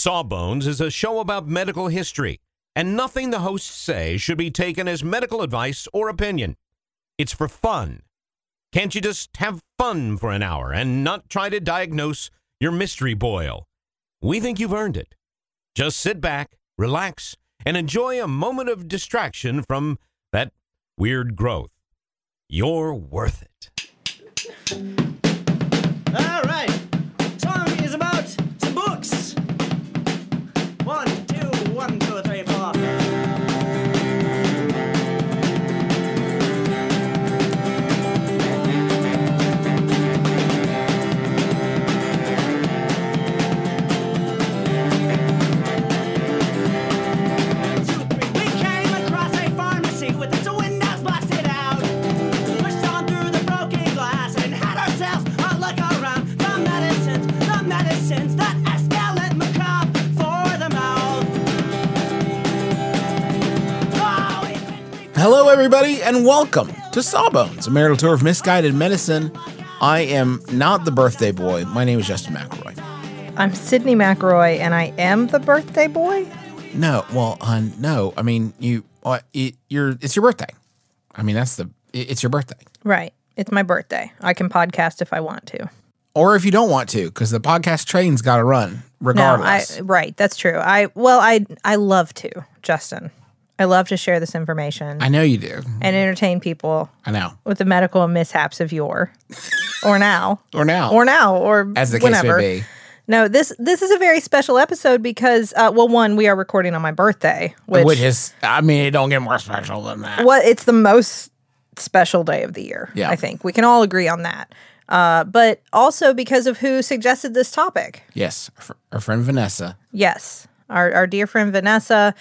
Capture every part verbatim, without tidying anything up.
Sawbones is a show about medical history, and nothing the hosts say should be taken as medical advice or opinion. It's for fun. Can't you just have fun for an hour and not try to diagnose your mystery boil? We think you've earned it. Just sit back, relax, and enjoy a moment of distraction from that weird growth. You're worth it. All right. Song is about some books. One, two, one, two, three, four. Hello, everybody, and welcome to Sawbones, a marital tour of misguided medicine. I am not the birthday boy. My name is Justin McElroy. I'm Sydney McElroy, and I am the birthday boy? No, well, hon, no. I mean, you, uh, it, you're. It's your birthday. I mean, that's the. It, it's your birthday. Right. It's my birthday. I can podcast if I want to. Or if you don't want to, because the podcast train's got to run regardless. No, I, right. That's true. I well, I I love to, Justin. I love to share this information. I know you do. And entertain people. I know. With the medical mishaps of yore. Or now. Or now. Or now. Or as the whenever. case may be. No, this this is a very special episode because, uh, well, one, we are recording on my birthday. Which, which is, I mean, it don't get more special than that. Well, it's the most special day of the year, yeah. I think. We can all agree on that. Uh, but also because of who suggested this topic. Yes, our friend Vanessa. Yes, our our dear friend Vanessa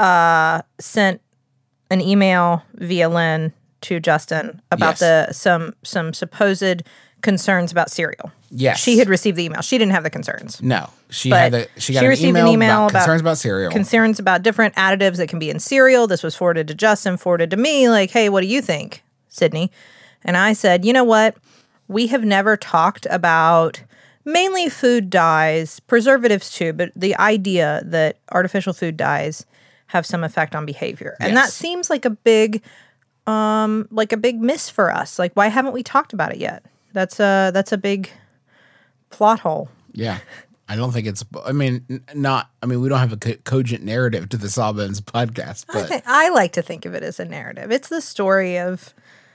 uh, sent an email via Lynn to Justin about yes. the some some supposed concerns about cereal. Yes, she had received the email. She didn't have the concerns. No, she but had the she got she an received email an email about, about concerns about cereal. Concerns about different additives that can be in cereal. This was forwarded to Justin, forwarded to me. Like, hey, what do you think, Sydney? And I said, you know what? We have never talked about mainly food dyes, preservatives too, but the idea that artificial food dyes have some effect on behavior. And yes. that seems like a big um, like a big miss for us. Like, why haven't we talked about it yet? That's a, that's a big plot hole. Yeah. I don't think it's, I mean, n- not, I mean, we don't have a co- cogent narrative to the Sawbones podcast, but. I, think, I like to think of it as a narrative. It's the story of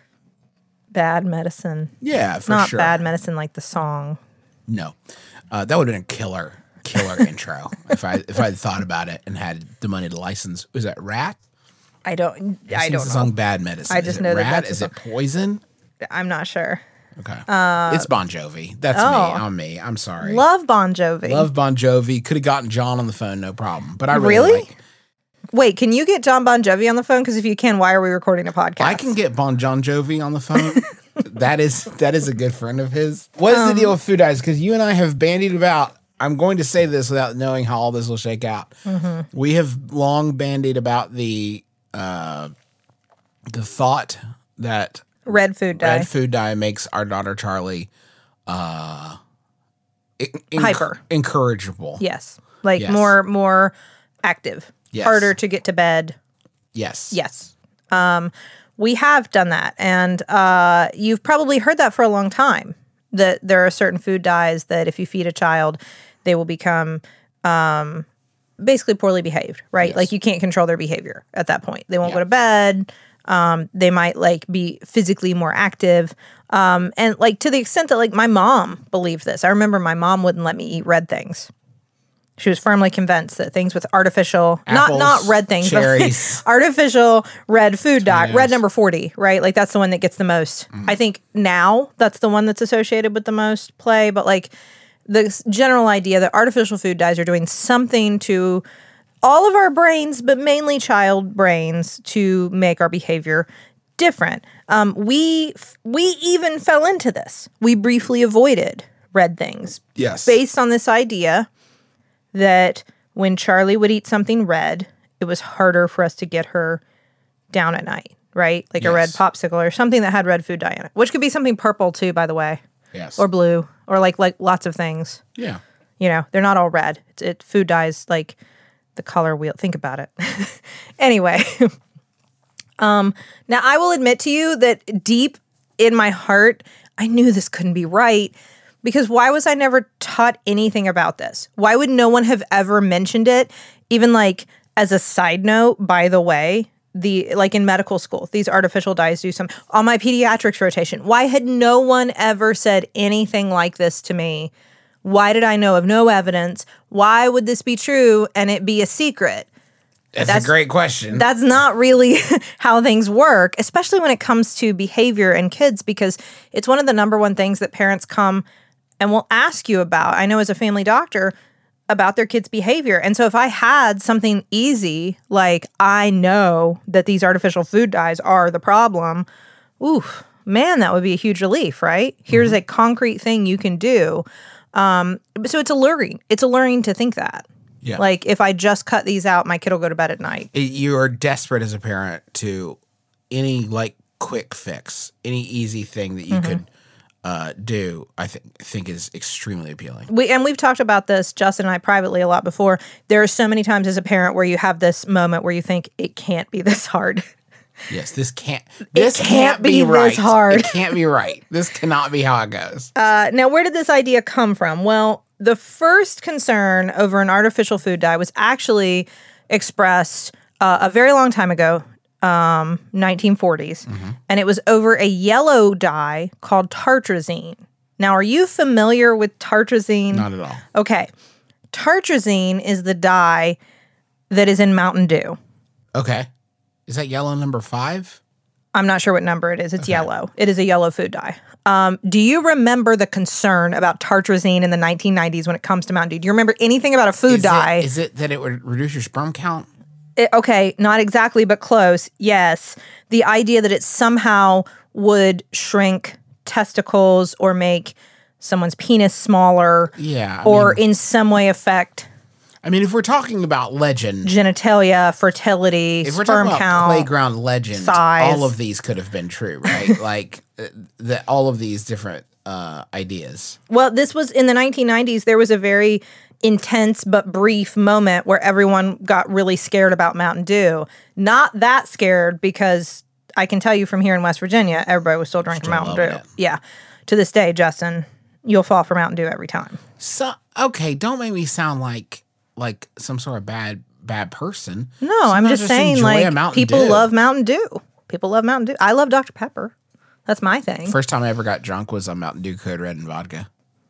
bad medicine. Yeah, for Not sure. bad medicine like the song. No. Uh, that would have been a killer, killer intro if I if I had thought about it and had the money to license. Was that Rat? I don't, Who I sings don't the know. song Bad Medicine. I just Is it know that Rat? that's Is a it Poison? I'm not sure. Okay. It's Bon Jovi. That's oh. me. I'm me. I'm sorry. Love Bon Jovi. Love Bon Jovi. Could have gotten John on the phone, no problem. But I really, Really? like, Wait, can you get John Bon Jovi on the phone? Because if you can, why are we recording a podcast? I can get Bon John Jovi on the phone. that is that is a good friend of his. What is um, the deal with food dyes? Because you and I have bandied about. I'm going to say this without knowing how all this will shake out. Mm-hmm. We have long bandied about the uh, the thought that red food dye. Red food dye makes our daughter Charlie uh, in- hyper, incorrigible. Yes, like yes. more more active, yes. harder to get to bed. Yes, yes. Um, we have done that, and uh, you've probably heard that for a long time. That there are certain food dyes that if you feed a child, they will become um, basically poorly behaved. Right, yes. like you can't control their behavior at that point. They won't yeah. go to bed. Um, they might like be physically more active. Um, and like to the extent that like my mom believed this. I remember my mom wouldn't let me eat red things. She was firmly convinced that things with artificial, Apples, not not red things, cherries. but artificial red food dye, Yes. red number forty, right? Like that's the one that gets the most. Mm. I think now that's the one that's associated with the most play. But like the general idea that artificial food dyes are doing something to all of our brains, but mainly child brains, to make our behavior different. Um, we we even fell into this. We briefly avoided red things. Yes. Based on this idea that when Charlie would eat something red, it was harder for us to get her down at night, right? Like yes. a red popsicle or something that had red food dye in it, which could be something purple too, by the way. Yes. Or blue, or like like lots of things. Yeah. You know, they're not all red. It's, it food dyes like the color wheel. Think about it. Anyway, um, now I will admit to you that deep in my heart, I knew this couldn't be right. Because why was I never taught anything about this? Why would no one have ever mentioned it? Even like as a side note, by the way, the like in medical school, these artificial dyes do some on my pediatrics rotation. Why had no one ever said anything like this to me? Why did I know of no evidence? Why would this be true and it be a secret? That's, That's- a great question. That's not really how things work, especially when it comes to behavior in kids, because it's one of the number one things that parents come and will ask you about. I know as a family doctor about their kids' behavior. And so if I had something easy, like I know that these artificial food dyes are the problem, ooh, man, that would be a huge relief, right? Here's mm-hmm. a concrete thing you can do. Um, so it's alluring. It's alluring to think that. Yeah. Like if I just cut these out, my kid will go to bed at night. It, you are desperate as a parent to any like quick fix, any easy thing that you mm-hmm. could Uh, do, I think think is extremely appealing. We and we've talked about this, Justin and I, privately a lot before. There are so many times as a parent where you have this moment where you think it can't be this hard. Yes, this can't. This it can't, can't be, be right. this hard. It can't be right. This cannot be how it goes. Uh, now, where did this idea come from? Well, the first concern over an artificial food dye was actually expressed uh, a very long time ago. Um, nineteen forties, mm-hmm. and it was over a yellow dye called tartrazine. Now, are you familiar with tartrazine? Not at all. Okay. Tartrazine is the dye that is in Mountain Dew. Okay. Is that yellow number five? I'm not sure what number it is. It's okay. yellow. It is a yellow food dye. Um, do you remember the concern about tartrazine in the nineteen nineties when it comes to Mountain Dew? Do you remember anything about a food is dye? It, is it that it would reduce your sperm count? It, okay, not exactly, but close. Yes. The idea that it somehow would shrink testicles or make someone's penis smaller. Yeah. I or mean, in some way affect I mean, if we're talking about legend. genitalia, fertility, if we're sperm talking about count, playground legend, size. all of these could have been true, right? like uh, the, all of these different uh, ideas. Well, this was in the nineteen nineties. There was a very intense but brief moment where everyone got really scared about Mountain Dew. Not that scared, because I can tell you from here in West Virginia, everybody was still drinking Still Mountain Dew. loving it. Yeah. To this day, Justin, you'll fall for Mountain Dew every time. So okay, don't make me sound like like some sort of bad bad person. No, I'm Sometimes just saying, enjoy a like, Mountain people Dew. love Mountain Dew. People love Mountain Dew. I love Doctor Pepper. That's my thing. First time I ever got drunk was on Mountain Dew Code Red and vodka.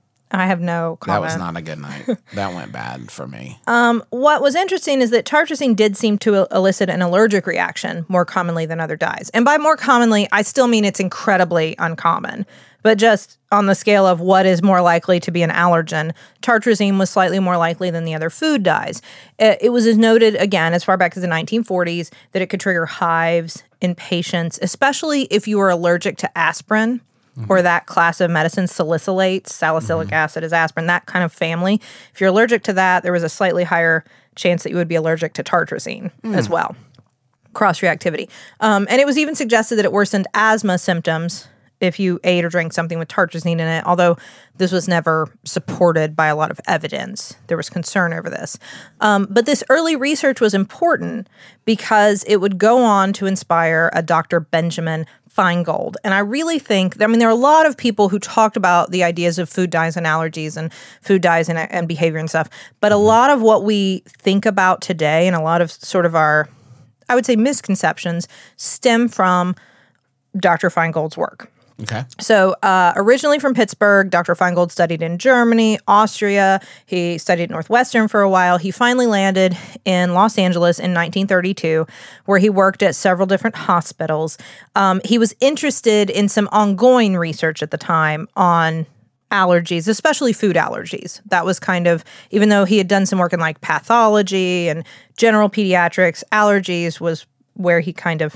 I have no comment. That was not a good night. That went bad for me. Um, what was interesting is that tartrazine did seem to elicit an allergic reaction more commonly than other dyes. And by more commonly, I still mean it's incredibly uncommon. But just on the scale of what is more likely to be an allergen, tartrazine was slightly more likely than the other food dyes. It, it was noted, again, as far back as the nineteen forties, that it could trigger hives in patients, especially if you were allergic to aspirin. Mm-hmm. Or that class of medicine, salicylates, salicylic mm-hmm. acid is aspirin, that kind of family. If you're allergic to that, there was a slightly higher chance that you would be allergic to tartrazine mm. as well. Cross-reactivity. Um, and it was even suggested that it worsened asthma symptoms if you ate or drank something with tartrazine in it, although this was never supported by a lot of evidence. There was concern over this. Um, but this early research was important because it would go on to inspire a Doctor Benjamin Feingold. And I really think, I mean, there are a lot of people who talked about the ideas of food dyes and allergies and food dyes and, and behavior and stuff. But a lot of what we think about today and a lot of sort of our, I would say, misconceptions stem from Doctor Feingold's work. Okay. So uh, originally from Pittsburgh, Doctor Feingold studied in Germany, Austria. He studied at Northwestern for a while. He finally landed in Los Angeles in nineteen thirty-two, where he worked at several different hospitals. Um, he was interested in some ongoing research at the time on allergies, especially food allergies. That was kind of, even though he had done some work in like pathology and general pediatrics, allergies was where he kind of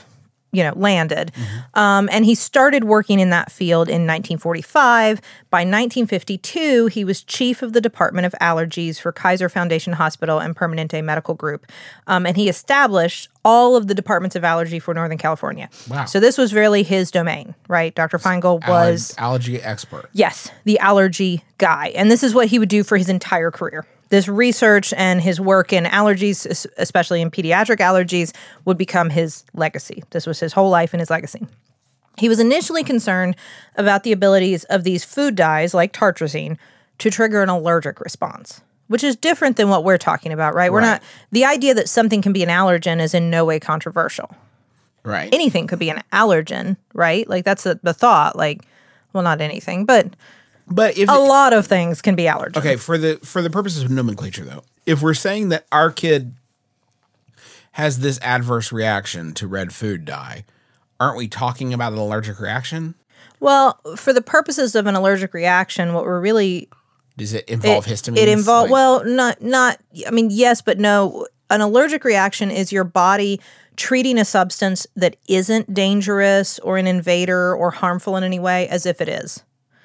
you know, landed. Um, and he started working in that field in nineteen forty-five. By nineteen fifty-two, he was chief of the Department of Allergies for Kaiser Foundation Hospital and Permanente Medical Group. Um, and he established all of the departments of allergy for Northern California. Wow. So this was really his domain, right? Doctor Feingold was... Aller- allergy expert. Yes, the allergy guy. And this is what he would do for his entire career. This research and his work in allergies, es- especially in pediatric allergies, would become his legacy. This was his whole life and his legacy. He was initially concerned about the abilities of these food dyes, like tartrazine, to trigger an allergic response, which is different than what we're talking about, right? We're Right. not, the idea that something can be an allergen is in no way controversial. Right. Anything could be an allergen, right? Like that's the, the thought, like, well, not anything, but But if a lot of things can be allergens. okay, for the for the purposes of nomenclature though, if we're saying that our kid has this adverse reaction to red food dye, aren't we talking about an allergic reaction? Well, for the purposes of an allergic reaction, what we're really Does it involve it, histamines? It involves Like- well, not not. I mean, yes, but no. An allergic reaction is your body treating a substance that isn't dangerous or an invader or harmful in any way as if it is.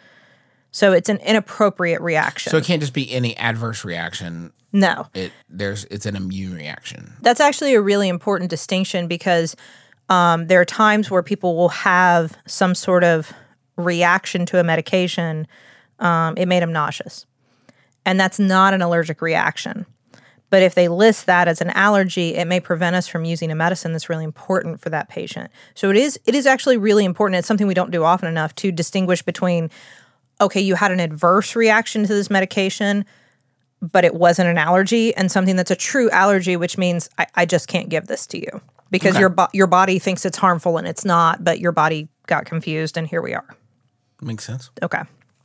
So it's an inappropriate reaction. So it can't just be any adverse reaction. No. It there's it's an immune reaction. That's actually a really important distinction because um, there are times where people will have some sort of reaction to a medication. Um, it made them nauseous. And that's not an allergic reaction. But if they list that as an allergy, it may prevent us from using a medicine that's really important for that patient. So it is it is actually really important. It's something we don't do often enough to distinguish between, okay, you had an adverse reaction to this medication, but it wasn't an allergy, and something that's a true allergy, which means I, I just can't give this to you because Okay. your bo- your body thinks it's harmful and it's not, but your body got confused, and here we are. Makes sense. Okay.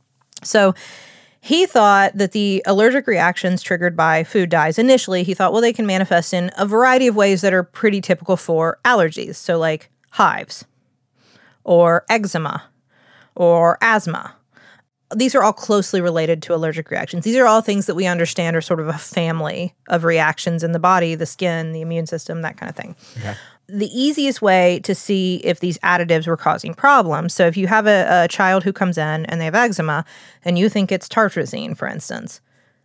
So he thought that the allergic reactions triggered by food dyes, initially, he thought, well, they can manifest in a variety of ways that are pretty typical for allergies. So like hives or eczema or asthma. These are all closely related to allergic reactions. These are all things that we understand are sort of a family of reactions in the body, the skin, the immune system, that kind of thing. Okay. The easiest way to see if these additives were causing problems, so if you have a, a child who comes in and they have eczema and you think it's tartrazine, for instance,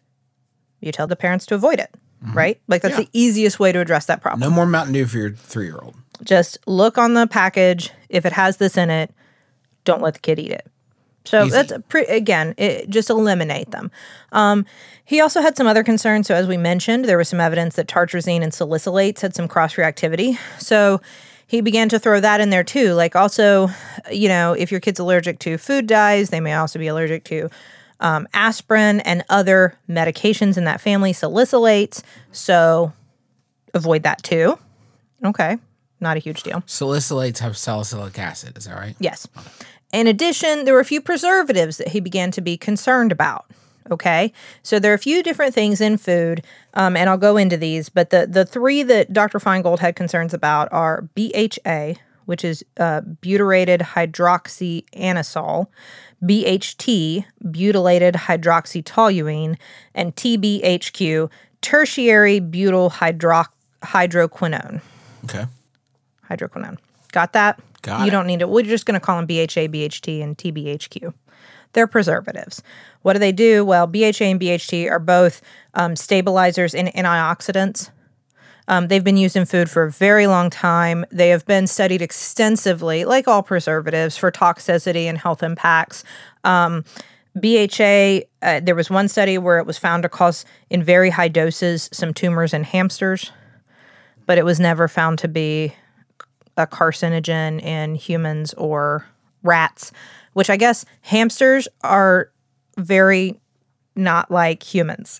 you tell the parents to avoid it, right? Like that's Yeah. the easiest way to address that problem. No more Mountain Dew for your three-year-old. Just look on the package. If it has this in it, don't let the kid eat it. So Easy. that's a pre- again, it, just eliminate them. Um, he also had some other concerns. So as we mentioned, there was some evidence that tartrazine and salicylates had some cross-reactivity. So he began to throw that in there too. Like also, you know, if your kid's allergic to food dyes, they may also be allergic to um, aspirin and other medications in that family, salicylates. So avoid that too. Okay, not a huge deal. Salicylates have salicylic acid. Is that right? Yes. In addition, there were a few preservatives that he began to be concerned about. Okay, so there are a few different things in food, um, and I'll go into these, but the, the three that Doctor Feingold had concerns about are B H A, which is uh, butyrated hydroxyanisole, B H T, butylated hydroxytoluene, and T B H Q, tertiary butyl hydro- hydroquinone. Okay. Hydroquinone. Got that? Got you it. don't need it. We're just going to call them B H A, B H T, and T B H Q. They're preservatives. What do they do? Well, B H A and B H T are both um, stabilizers and antioxidants. Um, they've been used in food for a very long time. They have been studied extensively, like all preservatives, for toxicity and health impacts. Um, B H A, uh, there was one study where it was found to cause, in very high doses, some tumors in hamsters, but it was never found to be a carcinogen in humans or rats, which I guess hamsters are very not like humans.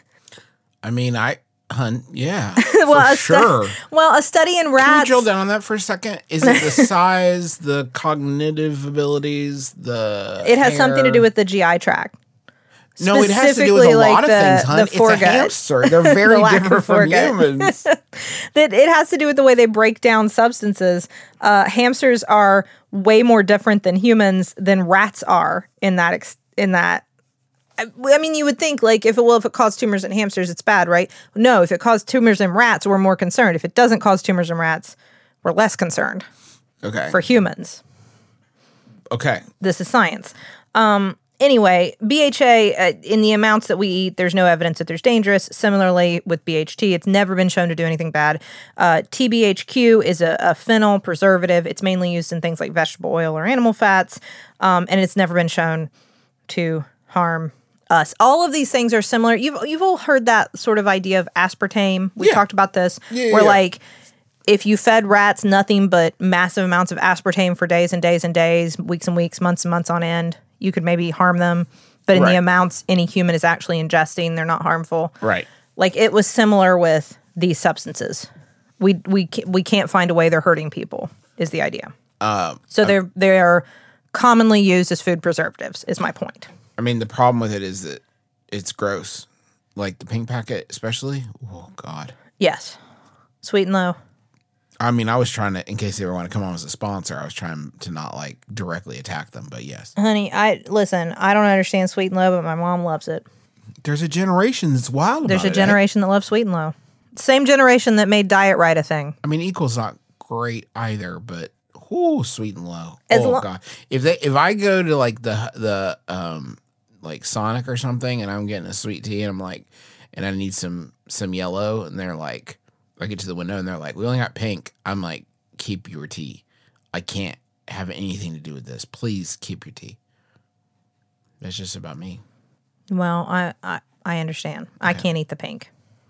I mean, I, hun, yeah, well, for a stu- sure. well, a study in Can we rats. drill down on that for a second? Is it the size, the cognitive abilities, the It has something to hair? do with the G I tract. No, it has to do with a Specifically, lot like of the- things, hun. the It's a foregut. hamster. They're very The lack of different from foregut. humans. That it has to do with the way they break down substances. Uh, hamsters are way more different than humans than rats are in that ex- in that. I, I mean, you would think like if it well if it caused tumors in hamsters, it's bad, right? No, if it caused tumors in rats, we're more concerned. If it doesn't cause tumors in rats, we're less concerned. Okay. for humans. Okay. This is science. Um, anyway, B H A, uh, in the amounts that we eat, there's no evidence that there's dangerous. Similarly, with B H T, it's never been shown to do anything bad. Uh, T B H Q is a, a phenol preservative. It's mainly used in things like vegetable oil or animal fats, um, and it's never been shown to harm us. All of these things are similar. You've you've all heard that sort of idea of aspartame. We Yeah. talked about this, Yeah, yeah, where yeah. like if you fed rats nothing but massive amounts of aspartame for days and days and days, weeks and weeks, months and months on end, you could maybe harm them. But in Right. the amounts any human is actually ingesting, they're not harmful. Right. Like it was similar with these substances. We we ca- we can't find a way they're hurting people. Is the idea? Um, So they're they are commonly used as food preservatives. Is my point. I mean, the problem with it is that it's gross. Like the pink packet, especially. Oh God. Yes, sweet and low. I mean, I was trying to, in case they ever want to come on as a sponsor, I was trying to not like directly attack them, but yes. Honey, I listen. I don't understand sweet and low, but my mom loves it. There's a generation that's wild There's about a it, eh? generation that loves sweet and low. Same generation that made Diet Right a thing. I mean, Equal's not great either, but whoo, sweet and low. As oh lo- God. If they if I go to like the the um like Sonic or something and I'm getting a sweet tea and I'm like and I need some some yellow and they're like I get to the window and they're like, we only got pink. I'm like, keep your tea. I can't have anything to do with this. Please keep your tea. That's just about me. Well, I I, I understand. I can't eat the pink.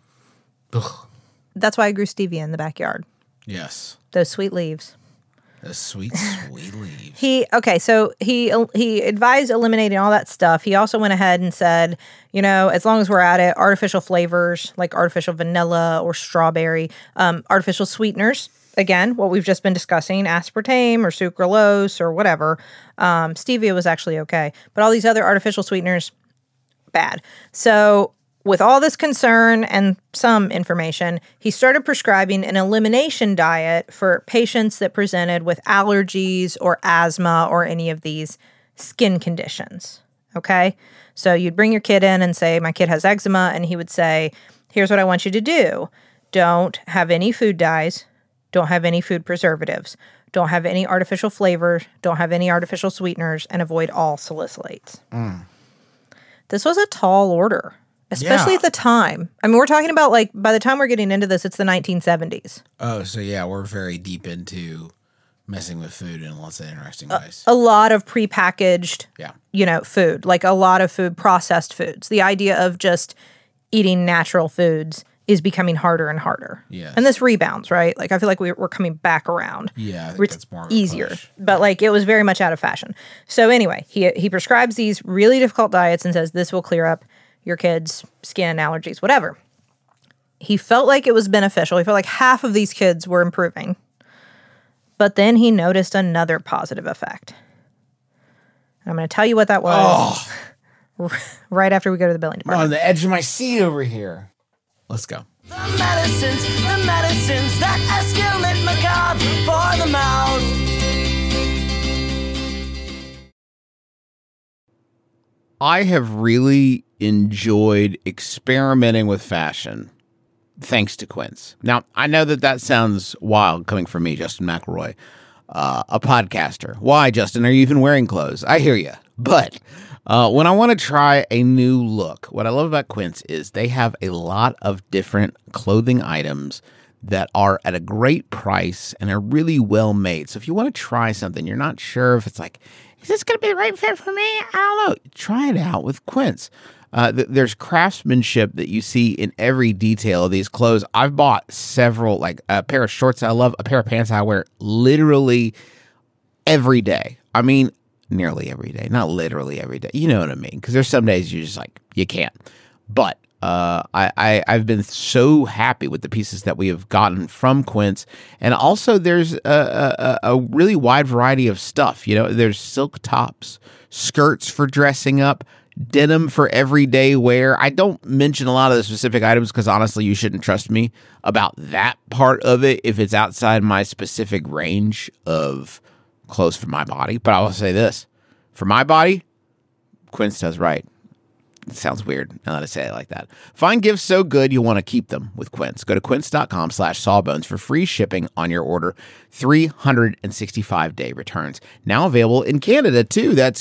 Ugh. That's why I grew stevia in the backyard. Yes. Those sweet leaves. The sweet, sweet leaves. He okay, so he he advised eliminating all that stuff. He also went ahead and said, you know, as long as we're at it, artificial flavors like artificial vanilla or strawberry, um, artificial sweeteners. Again, what we've just been discussing, aspartame or sucralose or whatever. Um, stevia was actually okay, but all these other artificial sweeteners, bad. So with all this concern and some information, he started prescribing an elimination diet for patients that presented with allergies or asthma or any of these skin conditions. Okay? So you'd bring your kid in and say, my kid has eczema, and he would say, here's what I want you to do. Don't have any food dyes. Don't have any food preservatives. Don't have any artificial flavors. Don't have any artificial sweeteners, and avoid all salicylates. Mm. This was a tall order. Especially Yeah. at the time. I mean, we're talking about like, by the time we're getting into this, it's the nineteen seventies. Oh, so yeah, we're very deep into messing with food in lots of interesting ways. A lot of prepackaged, Yeah. you know, food, like a lot of food, processed foods. The idea of just eating natural foods is becoming harder and harder. Yes. And this rebounds, right? Like, I feel like we, we're coming back around. Yeah, I think It's that's more of a easier, push. but like it was very much out of fashion. So anyway, he he prescribes these really difficult diets and says this will clear up your kids' skin allergies, whatever. He felt like it was beneficial. He felt like half of these kids were improving. But then he noticed another positive effect. And I'm going to tell you what that was right after we go to the billing I'm department. on the edge of my seat over here. Let's go. The medicines, the medicines that escalate macabre for the mouth. I have really enjoyed experimenting with fashion thanks to Quince. Now, I know that that sounds wild coming from me, Justin McElroy, uh, a podcaster. Why, Justin? Are you even wearing clothes? I hear you. But uh, when I want to try a new look, what I love about Quince is they have a lot of different clothing items that are at a great price and are really well made. So if you want to try something, you're not sure if it's like, is this going to be the right fit for me? I don't know. Try it out with Quince. Uh, th- there's craftsmanship that you see in every detail of these clothes. I've bought several, like a pair of shorts I love, a pair of pants I wear literally every day. I mean, nearly every day, not literally every day. You know what I mean? Because there's some days you just like, you can't. But uh, I, I, I've been so happy with the pieces that we have gotten from Quince. And also there's a, a, a really wide variety of stuff. You know, there's silk tops, skirts for dressing up, denim for everyday wear. I don't mention a lot of the specific items because honestly, you shouldn't trust me about that part of it if it's outside my specific range of clothes for my body. But I will say this, for my body, Quince does right. It sounds weird now that I say it like that. Find gifts so good you'll want to keep them with Quince. Go to quince.com slash sawbones for free shipping on your order. three hundred sixty-five day returns. Now available in Canada, too. That's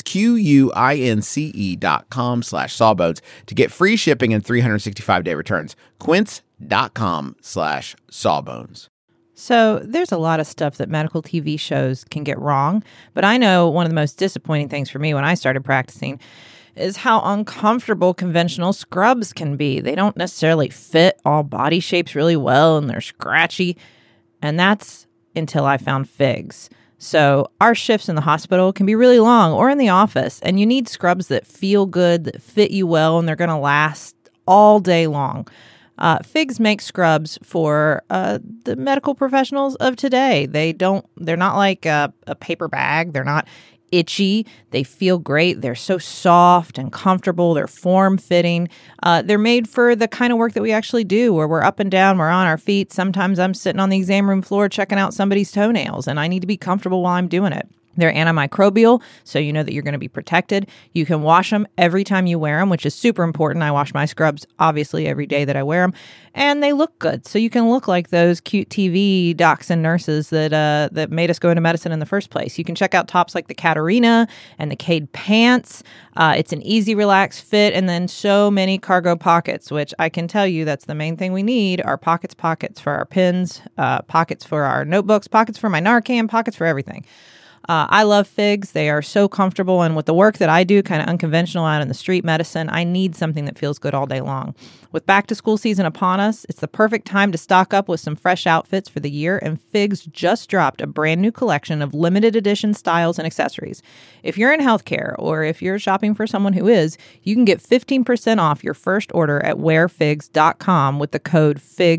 Q-U-I-N-C-E dot com slash sawbones to get free shipping and three hundred sixty-five day returns. Quince.com slash sawbones. So there's a lot of stuff that medical T V shows can get wrong, but I know one of the most disappointing things for me when I started practicing is how uncomfortable conventional scrubs can be. They don't necessarily fit all body shapes really well, and they're scratchy. And that's until I found Figs. So our shifts in the hospital can be really long, or in the office, and you need scrubs that feel good, that fit you well, and they're going to last all day long. Uh, Figs makes scrubs for uh, the medical professionals of today. They don't, they're not like a, a paper bag. They're not itchy. They feel great. They're so soft and comfortable. They're form-fitting. Uh, they're made for the kind of work that we actually do, where we're up and down, we're on our feet. Sometimes I'm sitting on the exam room floor checking out somebody's toenails, and I need to be comfortable while I'm doing it. They're antimicrobial, so you know that you're going to be protected. You can wash them every time you wear them, which is super important. I wash my scrubs, obviously, every day that I wear them. And they look good, so you can look like those cute T V docs and nurses that uh, that made us go into medicine in the first place. You can check out tops like the Catarina and the Cade pants. Uh, it's an easy, relaxed fit, and then so many cargo pockets, which I can tell you that's the main thing we need, are pockets, pockets for our pens, uh, pockets for our notebooks, pockets for my Narcan, pockets for everything. Uh, I love Figs. They are so comfortable. And with the work that I do, kind of unconventional out in the street medicine, I need something that feels good all day long. With back to school season upon us, it's the perfect time to stock up with some fresh outfits for the year. And Figs just dropped a brand new collection of limited edition styles and accessories. If you're in healthcare, or if you're shopping for someone who is, you can get fifteen percent off your first order at wear figs dot com with the code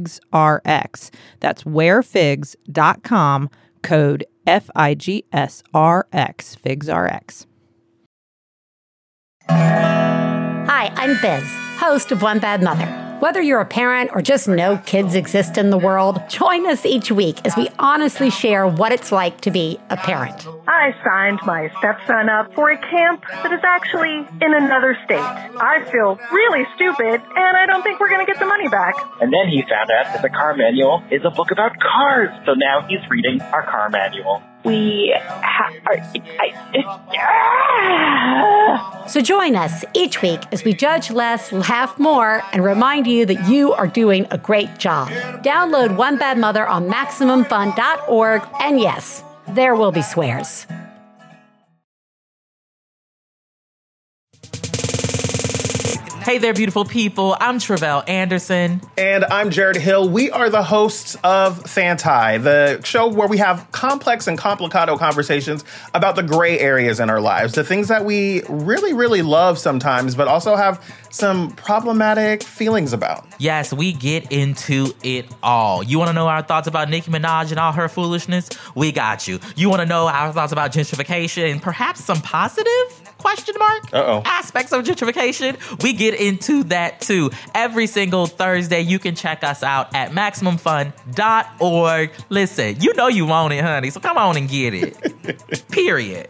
FIGSRX. That's wear figs dot com, code F I G S R X, FIGSRX. Hi, I'm Biz, host of One Bad Mother. Whether you're a parent or just know kids exist in the world, join us each week as we honestly share what it's like to be a parent. I signed my stepson up for a camp that is actually in another state. I feel really stupid, and I don't think we're going to get the money back. And then he found out that the car manual is a book about cars. So now he's reading our car manual. We ha- are, I, it, ah! So join us each week as we judge less, laugh more, and remind you that you are doing a great job. Download One Bad Mother on Maximum Fun dot org, and yes, there will be swears. Hey there, beautiful people. I'm Travell Anderson. And I'm Jared Hill. We are the hosts of Fanti, the show where we have complex and complicado conversations about the gray areas in our lives, the things that we really, really love sometimes, but also have some problematic feelings about. Yes, we get into it all. You want to know our thoughts about Nicki Minaj and all her foolishness? We got you. You want to know our thoughts about gentrification and perhaps some positive question mark Uh-oh. aspects of gentrification? We get into that too. Every single Thursday, you can check us out at maximum fun dot org. Listen, you know you want it, honey, so come on and get it. Period.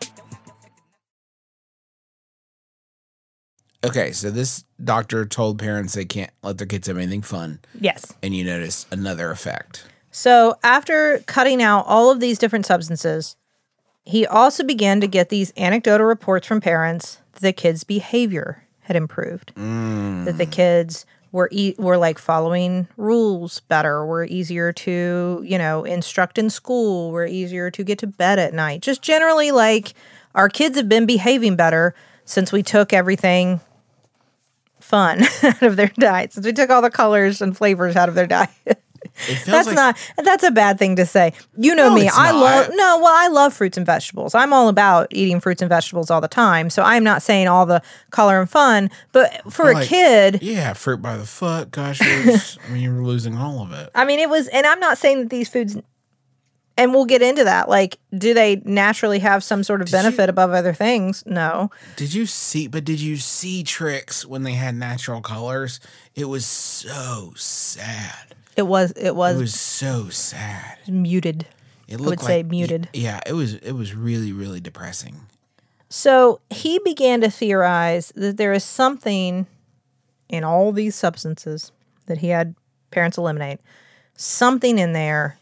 Okay, so this doctor told parents they can't let their kids have anything fun. Yes. And you notice another effect. So after cutting out all of these different substances, he also began to get these anecdotal reports from parents that the kids' behavior had improved, Mm. that the kids were e- were like following rules better, were easier to, you know, instruct in school, were easier to get to bed at night. Just generally, like, our kids have been behaving better since we took everything fun out of their diet, since we took all the colors and flavors out of their diet. That's like- not, that's a bad thing to say. You know No, me. it's I not. love, no, well, I love fruits and vegetables. I'm all about eating fruits and vegetables all the time. So I'm not saying all the color and fun, but for a Like, kid, Yeah, fruit by the foot. Gosh, it was, I mean, you're losing all of it. I mean, it was, and I'm not saying that these foods, and we'll get into that. Like, do they naturally have some sort of Did benefit you- above other things? No. Did you see, but did you see Trix when they had natural colors? It was so sad. It was, it was, It was so sad. muted. It I would say muted. Yeah, it was, it was really, really depressing. So he began to theorize that there is something in all these substances that he had parents eliminate. Something in there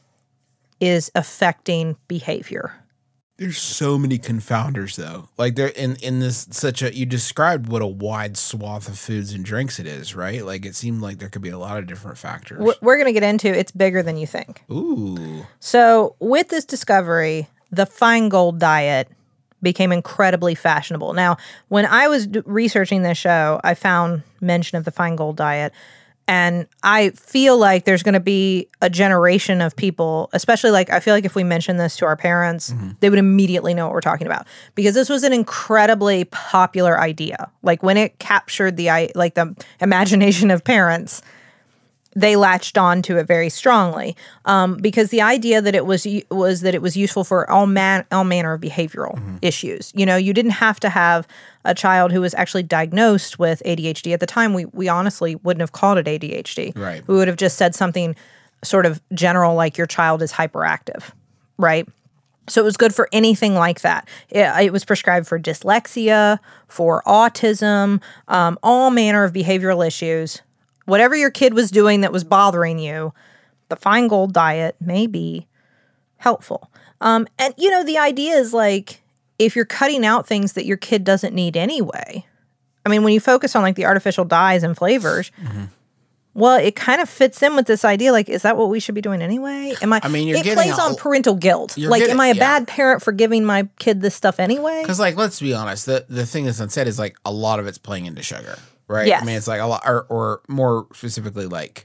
is affecting behavior. There's so many confounders, though. Like there in in this such a you described what a wide swath of foods and drinks it is, right? Like it seemed like there could be a lot of different factors. We're, we're going to get into it's bigger than you think. Ooh. So with this discovery, the Feingold diet became incredibly fashionable. Now, when I was d- researching this show, I found mention of the Feingold diet. And I feel like there's going to be a generation of people, especially like I feel like if we mention this to our parents, mm-hmm. they would immediately know what we're talking about because this was an incredibly popular idea. Like when it captured the like the imagination of parents, they latched on to it very strongly um, because the idea that it was was that it was useful for all man all manner of behavioral mm-hmm. issues. You know, you didn't have to have a child who was actually diagnosed with A D H D. At the time, we we honestly wouldn't have called it A D H D. Right. We would have just said something sort of general like your child is hyperactive, right? So it was good for anything like that. It, it was prescribed for dyslexia, for autism, um, all manner of behavioral issues. Whatever your kid was doing that was bothering you, the Feingold diet may be helpful. Um, and, you know, the idea is like, if you're cutting out things that your kid doesn't need anyway, I mean, when you focus on like the artificial dyes and flavors, mm-hmm. well, it kind of fits in with this idea. Like, is that what we should be doing anyway? Am I? I mean, you're it getting plays a, on parental guilt. Like, getting, am I a yeah. bad parent for giving my kid this stuff anyway? Because, like, let's be honest. The the thing that's unsaid is like a lot of it's playing into sugar, right? Yes. I mean, it's like a lot, or, or more specifically, like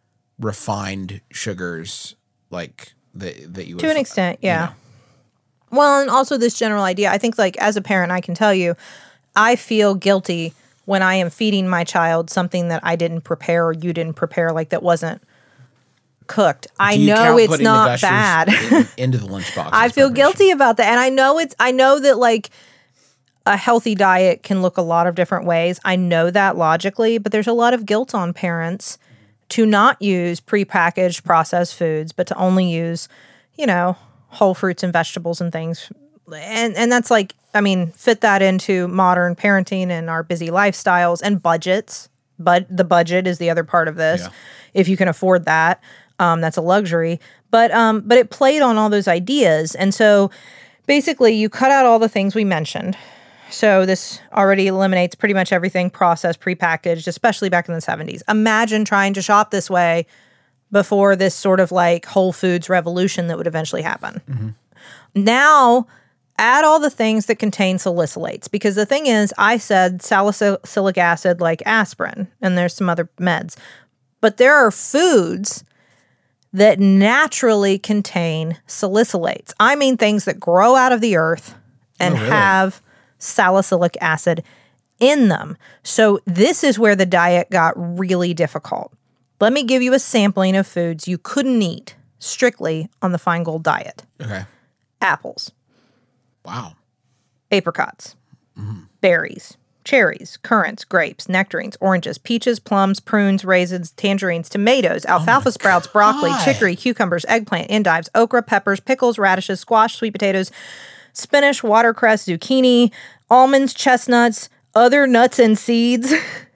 refined sugars, like that that you would to an extent, yeah. You know. Well, and also this general idea. I think, like, as a parent, I can tell you, I feel guilty when I am feeding my child something that I didn't prepare or you didn't prepare, like that wasn't cooked. I Do you know count it's putting not the bad. in, into the lunchbox. I feel guilty about that. And I know it's, I know that like a healthy diet can look a lot of different ways. I know that logically, but there's a lot of guilt on parents to not use prepackaged processed foods, but to only use, you know, whole fruits and vegetables and things. And and that's like, I mean, fit that into modern parenting and our busy lifestyles and budgets. But the budget is the other part of this. Yeah. If you can afford that, um, that's a luxury. But um, but it played on all those ideas. And so basically you cut out all the things we mentioned. So this already eliminates pretty much everything processed, prepackaged, especially back in the seventies. Imagine trying to shop this way before this sort of like Whole Foods revolution that would eventually happen. Mm-hmm. Now, add all the things that contain salicylates. Because the thing is, I said salicylic acid like aspirin, and there's some other meds. But there are foods that naturally contain salicylates. I mean things that grow out of the earth and oh, really? have salicylic acid in them. So this is where the diet got really difficult. Let me give you a sampling of foods you couldn't eat strictly on the Feingold diet. Okay. Apples. Wow. Apricots. Mm-hmm. Berries. Cherries. Currants. Grapes. Nectarines. Oranges. Peaches. Plums. Prunes. Raisins. Tangerines. Tomatoes. Alfalfa oh sprouts. Broccoli. Chicory. Cucumbers. Eggplant. Endives. Okra. Peppers. Pickles. Radishes. Squash. Sweet potatoes. Spinach. Watercress. Zucchini. Almonds. Chestnuts. Other nuts and seeds.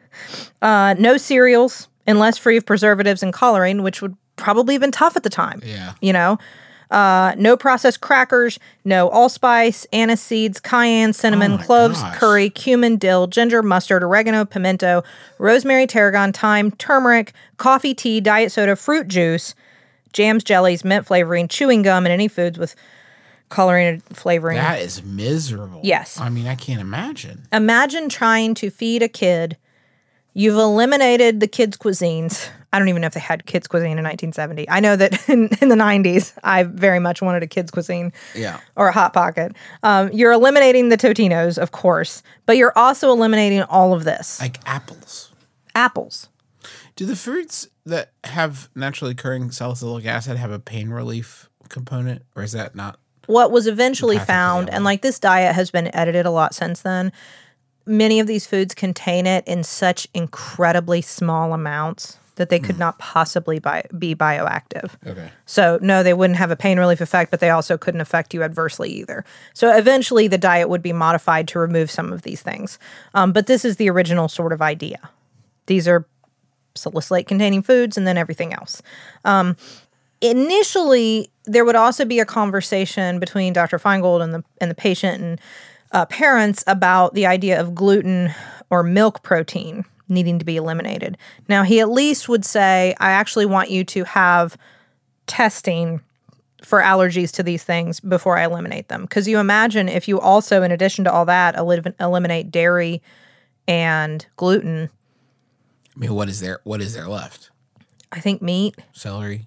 uh, no cereals. Unless free of preservatives and coloring, which would probably have been tough at the time. Yeah. You know? Uh, no processed crackers, no allspice, anise seeds, cayenne, cinnamon, oh cloves, gosh. curry, cumin, dill, ginger, mustard, oregano, pimento, rosemary, tarragon, thyme, turmeric, coffee, tea, diet soda, fruit juice, jams, jellies, mint flavoring, chewing gum, and any foods with coloring and flavoring. That is miserable. Yes. I mean, I can't imagine. Imagine trying to feed a kid. You've eliminated the kids' cuisines. I don't even know if they had kids' cuisine in nineteen seventy. I know that in, in the nineties, I very much wanted a kids' cuisine. Yeah. Or a Hot Pocket. Um, you're eliminating the Totinos, of course, but you're also eliminating all of this. Like apples. Apples. Do the fruits that have naturally occurring salicylic acid have a pain relief component, or is that not? What was eventually found, and like this diet has been edited a lot since then, many of these foods contain it in such incredibly small amounts that they could not possibly bi- be bioactive. Okay. So, no, they wouldn't have a pain relief effect, but they also couldn't affect you adversely either. So, eventually, the diet would be modified to remove some of these things. Um, but this is the original sort of idea. These are salicylate-containing foods and then everything else. Um, initially, there would also be a conversation between Doctor Feingold and the, and the patient and uh, parents about the idea of gluten or milk protein needing to be eliminated. Now, he at least would say, I actually want you to have testing for allergies to these things before I eliminate them. Because you imagine if you also, in addition to all that, elim- eliminate dairy and gluten. I mean, what is there? What is there left? I think meat. Celery.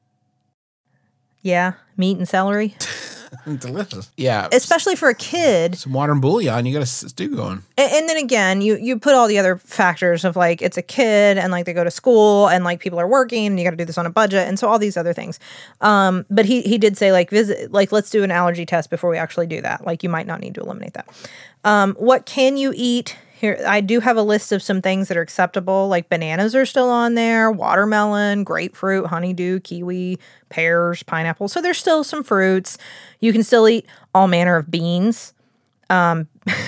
Yeah, meat and celery. Delicious. Yeah. Especially for a kid. Some water and bouillon. You got a stew going. And, and then again, you you put all the other factors of like it's a kid and like they go to school and like people are working and you got to do this on a budget and so all these other things. Um, but he he did say like visit like let's do an allergy test before we actually do that. Like you might not need to eliminate that. Um, what can you eat? Here, I do have a list of some things that are acceptable, like bananas are still on there, watermelon, grapefruit, honeydew, kiwi, pears, pineapple. So there's still some fruits. You can still eat all manner of beans um,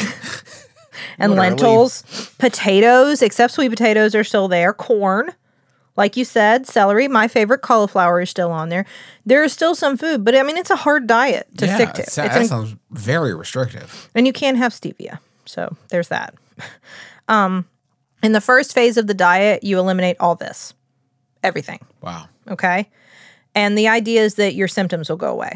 and lentils. Potatoes, except sweet potatoes, are still there. Corn, like you said, celery. My favorite, cauliflower, is still on there. There is still some food, but I mean, it's a hard diet to yeah, stick to. It's, It's that in- sounds very restrictive. and you can have stevia. So there's that. Um, in the first phase of the diet, you eliminate all this, everything. Wow. Okay. And the idea is that your symptoms will go away.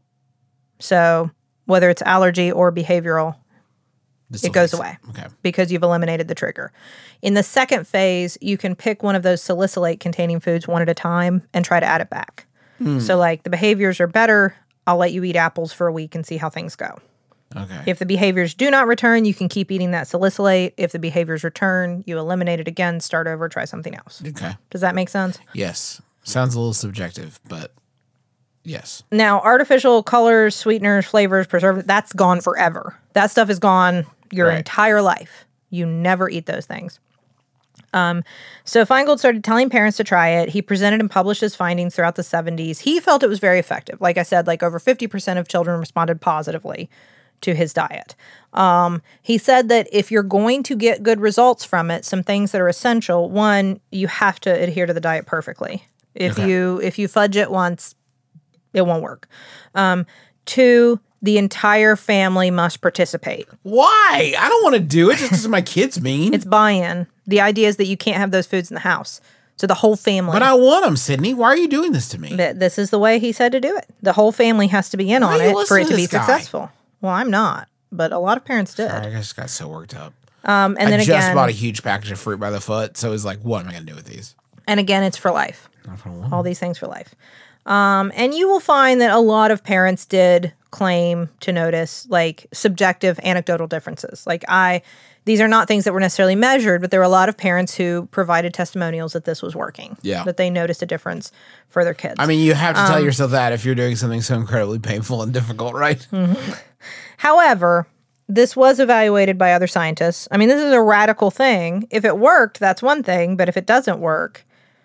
So whether it's allergy or behavioral, This it will goes fix away Okay. because you've eliminated the trigger. In the second phase, you can pick one of those salicylate containing foods one at a time and try to add it back. Hmm. So like the behaviors are better. I'll let you eat apples for a week and see how things go. Okay. If the behaviors do not return, you can keep eating that salicylate. If the behaviors return, you eliminate it again, start over, try something else. Okay. Does that make sense? Yes. Sounds a little subjective, but yes. Now, artificial colors, sweeteners, flavors, preservatives, that's gone forever. That stuff is gone your Right. entire life. You never eat those things. Um, so Feingold started telling parents to try it. He presented and published his findings throughout the seventies. He felt it was very effective. Like I said, like over fifty percent of children responded positively to his diet. Um, he said that if you're going to get good results from it, some things that are essential. One, you have to adhere to the diet perfectly. If Okay. you if you fudge it once, it won't work. Um, two, the entire family must participate. Why? I don't want to do it just because my kid's mean. It's buy-in. The idea is that you can't have those foods in the house. So the whole family. But I want them, Sydney. Why are you doing this to me? Th- This is the way he said to do it. The whole family has to be in Why on are you it for listening it to to be this guy? successful. Well, I'm not, but a lot of parents did. Sorry, I just got so worked up. Um, and I then just again, bought a huge package of fruit by the foot, so it was like, what am I going to do with these? and again, it's for life. All these things for life. Um, and you will find that a lot of parents did claim to notice like subjective anecdotal differences. Like I, these are not things that were necessarily measured, but there were a lot of parents who provided testimonials that this was working. Yeah. That they noticed a difference for their kids. I mean, you have to tell Um, yourself that if you're doing something so incredibly painful and difficult, right? However, this was evaluated by other scientists. I mean, this is a radical thing. If it worked, that's one thing, but if it doesn't work,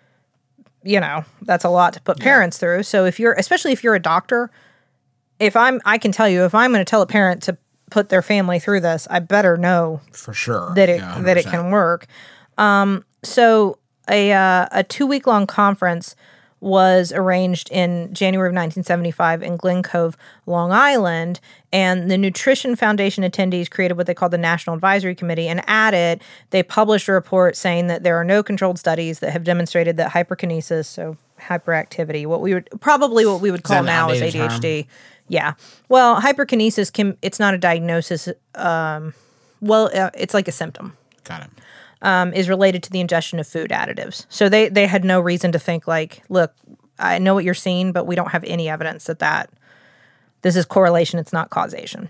you know, that's a lot to put parents through. So if you're, especially if you're a doctor, if I'm, I can tell you, if I'm going to tell a parent to put their family through this, I better know For sure. that it Yeah, that it one hundred percent. can work. Um, so a uh, a two week long conference was arranged in January of nineteen seventy-five in Glen Cove, Long Island, and the Nutrition Foundation attendees created what they called the National Advisory Committee, and at it they published a report saying that there are no controlled studies that have demonstrated that hyperkinesis, so hyperactivity, what we would probably what we would Is that call an now is A outdated D H D. Yeah. Well, hyperkinesis can, it's not a diagnosis. Um, well, uh, it's like a symptom. Got it. Um, is related to the ingestion of food additives. So they, they had no reason to think like, look, I know what you're seeing, but we don't have any evidence that that this is correlation. It's not causation.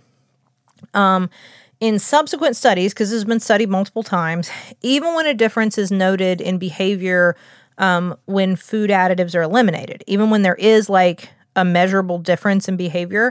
Um, in subsequent studies, because this has been studied multiple times, even when a difference is noted in behavior um, when food additives are eliminated, even when there is like a measurable difference in behavior,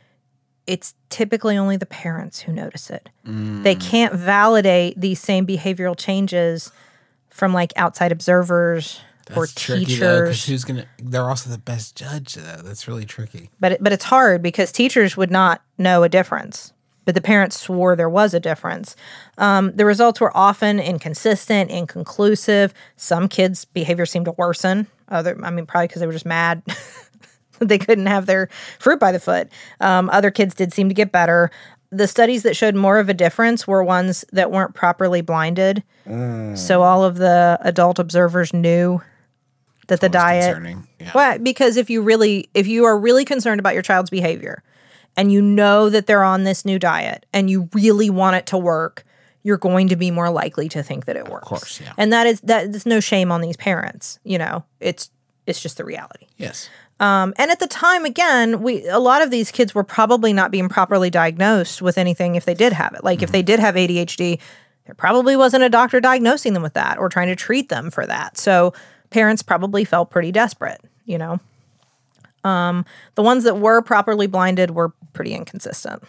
it's typically only the parents who notice it. They can't validate these same behavioral changes from like outside observers or That's tricky, though, 'cause teachers. who's gonna? They're also the best judge. Though. That's really tricky. But it, but it's hard because teachers would not know a difference, but the parents swore there was a difference. Um, the results were often inconsistent, inconclusive. Some kids' behavior seemed to worsen. Other, I mean, probably because they were just mad that they couldn't have their fruit by the foot. Um, other kids did seem to get better. The studies that showed more of a difference were ones that weren't properly blinded. Mm. So all of the adult observers knew that the diet. Concerning. Yeah. Well, because if you really, if you are really concerned about your child's behavior, and you know that they're on this new diet, and you really want it to work, you're going to be more likely to think that it works. Of course, yeah. And that is that. There's no shame on these parents. You know, it's it's just the reality. Yes. Um, and at the time, again, we a lot of these kids were probably not being properly diagnosed with anything if they did have it. Like mm-hmm. if they did have A D H D, there probably wasn't a doctor diagnosing them with that or trying to treat them for that. So parents probably felt pretty desperate, you know. Um, the ones that were properly blinded were pretty inconsistent.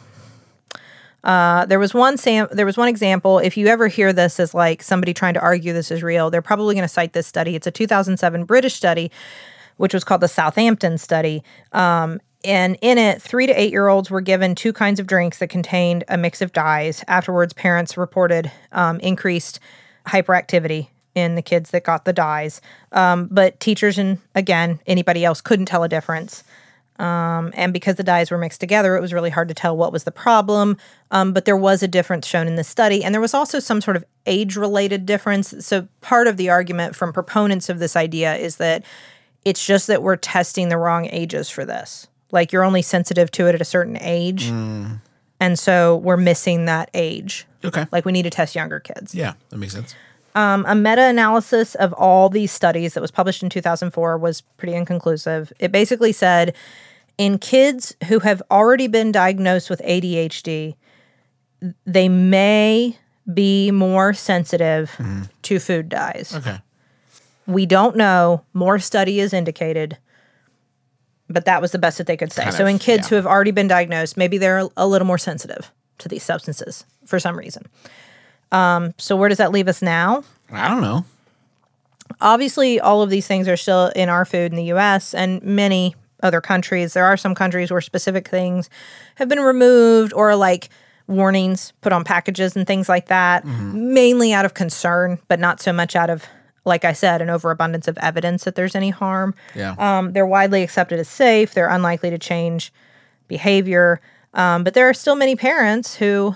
Uh, there was one sam- there was one example. If you ever hear this as like somebody trying to argue this is real, they're probably going to cite this study. It's a two thousand seven British study, which was called the Southampton study. Um, and in it, three to eight-year-olds were given two kinds of drinks that contained a mix of dyes. Afterwards, parents reported um, increased hyperactivity in the kids that got the dyes. Um, but teachers and, again, anybody else couldn't tell a difference. Um, and because the dyes were mixed together, it was really hard to tell what was the problem. Um, but there was a difference shown in the study. And there was also some sort of age-related difference. So part of the argument from proponents of this idea is that it's just that we're testing the wrong ages for this. Like, you're only sensitive to it at a certain age. Mm. And so we're missing that age. Okay. Like, we need to test younger kids. Yeah, that makes sense. Um, a meta-analysis of all these studies that was published in two thousand four was pretty inconclusive. It basically said, in kids who have already been diagnosed with A D H D, they may be more sensitive mm-hmm. to food dyes. Okay. We don't know. More study is indicated. But that was the best that they could say. Kind so of, in kids yeah. who have already been diagnosed, maybe they're a little more sensitive to these substances for some reason. Um, so where does that leave us now? I don't know. Obviously, all of these things are still in our food in the U S and many other countries. There are some countries where specific things have been removed or like warnings put on packages and things like that, mm-hmm. mainly out of concern, but not so much out of, like I said, an overabundance of evidence that there's any harm. Yeah. Um, they're widely accepted as safe. They're unlikely to change behavior. Um, but there are still many parents who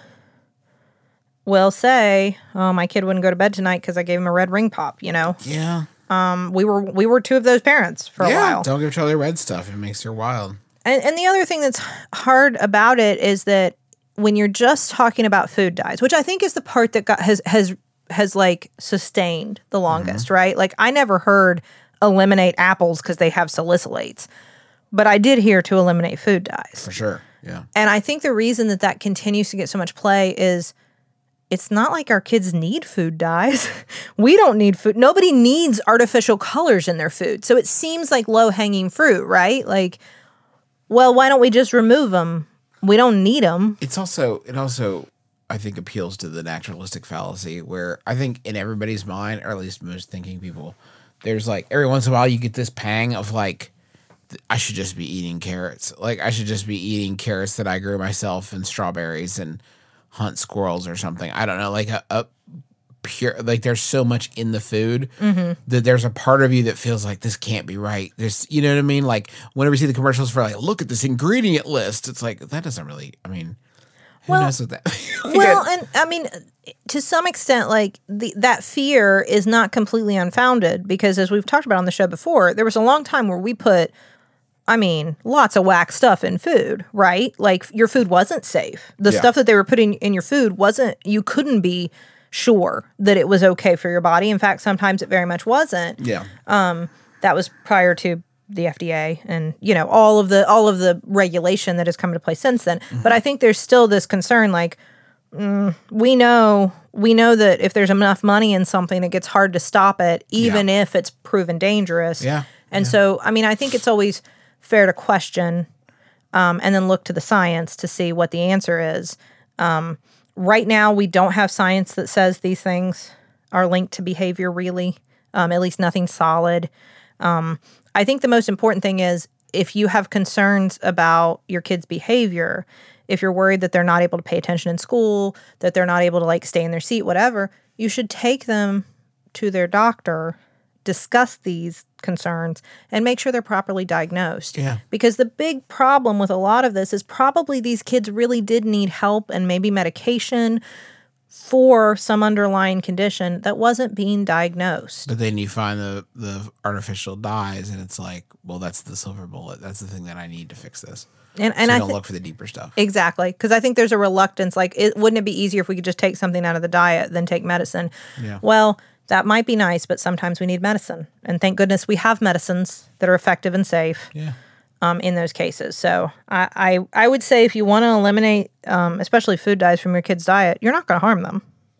will say, "Oh, my kid wouldn't go to bed tonight because I gave him a red ring pop." You know. Yeah. Um, we were we were two of those parents for yeah, a while. Don't give Charlie red stuff. It makes her wild. And and the other thing that's hard about it is that when you're just talking about food dyes, which I think is the part that got has has has like sustained the longest, mm-hmm. right? Like, I never heard eliminate apples because they have salicylates, but I did hear to eliminate food dyes. For sure. Yeah. And I think the reason that that continues to get so much play is it's not like our kids need food dyes. We don't need food. Nobody needs artificial colors in their food. So it seems like low-hanging fruit, right? Like, well, why don't we just remove them? We don't need them. It's also, it also, I think, appeals to the naturalistic fallacy where I think in everybody's mind, or at least most thinking people, there's like, every once in a while you get this pang of like, I should just be eating carrots. Like, I should just be eating carrots that I grew myself and strawberries and hunt squirrels or something. I don't know, like a, a pure, like there's so much in the food mm-hmm. that there's a part of you that feels like this can't be right. There's, you know what I mean? Like, whenever you see the commercials for like, look at this ingredient list, it's like, that doesn't really, I mean, who well, knows what that like well, I, and I mean, to some extent, like the, that fear is not completely unfounded because as we've talked about on the show before, there was a long time where we put I mean, lots of whack stuff in food, right? Like, your food wasn't safe. The Yeah. stuff that they were putting in your food wasn't, you couldn't be sure that it was okay for your body. In fact, sometimes it very much wasn't. yeah. Um, that was prior to the F D A and, you know, all of the all of the regulation that has come into play since then. Mm-hmm. But I think there's still this concern, like, mm, we know we know that if there's enough money in something, it gets hard to stop it, even Yeah. if it's proven dangerous. Yeah. And Yeah. so, I mean, I think it's always fair to question um, and then look to the science to see what the answer is. Um, right now, we don't have science that says these things are linked to behavior, really, um, at least nothing solid. Um, I think the most important thing is if you have concerns about your kid's behavior, if you're worried that they're not able to pay attention in school, that they're not able to like stay in their seat, whatever, you should take them to their doctor, discuss these concerns, and make sure they're properly diagnosed. Yeah. Because the big problem with a lot of this is probably these kids really did need help and maybe medication for some underlying condition that wasn't being diagnosed. But then you find the, the artificial dyes, and it's like, well, that's the silver bullet. That's the thing that I need to fix this. And, and so I don't th- look for the deeper stuff. Exactly. Because I think there's a reluctance. Like, it, wouldn't it be easier if we could just take something out of the diet than take medicine? Yeah. Well, that might be nice, but sometimes we need medicine. And thank goodness we have medicines that are effective and safe Yeah. um, in those cases. So I, I, I would say if you want to eliminate, um, especially food dyes from your kid's diet, you're not going to harm them.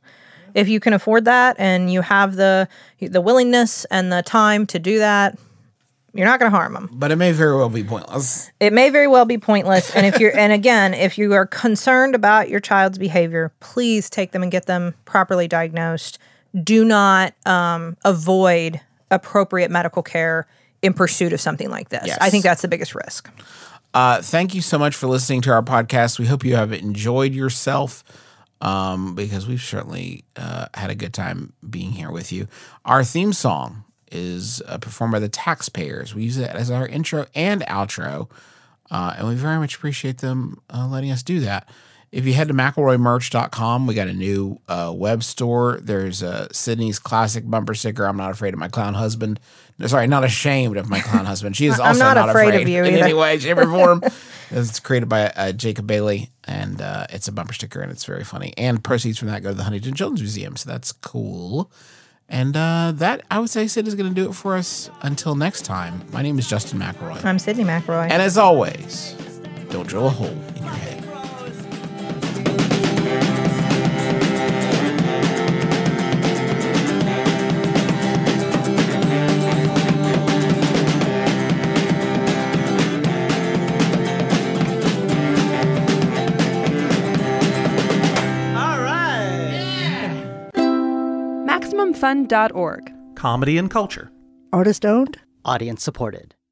If you can afford that and you have the the willingness and the time to do that, you're not going to harm them. But it may very well be pointless. It may very well be pointless. And if you're, and again, if you are concerned about your child's behavior, please take them and get them properly diagnosed. Do not um, avoid appropriate medical care in pursuit of something like this. Yes. I think that's the biggest risk. Uh, thank you so much for listening to our podcast. We hope you have enjoyed yourself. Um, because we've certainly uh, had a good time being here with you. Our theme song is uh, performed by the Taxpayers. We use it as our intro and outro, uh, and we very much appreciate them uh, letting us do that. If you head to McElroy Merch dot com, we got a new uh, web store. There's a Sydney's classic bumper sticker, I'm not afraid of my clown husband. No, sorry, not ashamed of my clown husband. She is also I'm not, not afraid, afraid of you in either. any way, shape, or form. It's created by uh, Jacob Bailey, and uh, it's a bumper sticker, and it's very funny. And proceeds from that go to the Huntington Children's Museum, so that's cool. And uh, that, I would say, Sid is going to do it for us until next time. My name is Justin McElroy. I'm Sydney McElroy. And as always, don't drill a hole in your head. Maximum Fun dot org. Comedy and culture. Artist owned. Audience supported.